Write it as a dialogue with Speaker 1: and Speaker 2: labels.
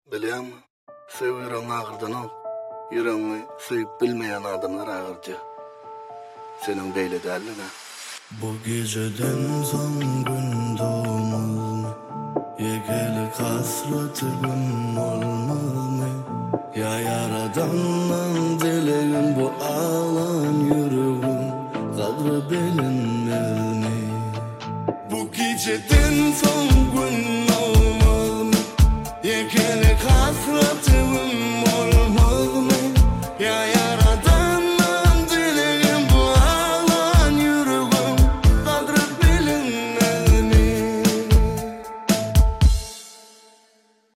Speaker 1: Bilýärmi? Sevgiren agyrdan ol. Yüreğini sevip bilmeyen adamlar agyrja. Senin beýle dälmi?
Speaker 2: Bu geceden son gün doğmaz. Yegelik hasreti gün olmaz mı? Ya yaradandan dileğim bu ağlan yüreğim kadri bilinmez mi? Bu geceden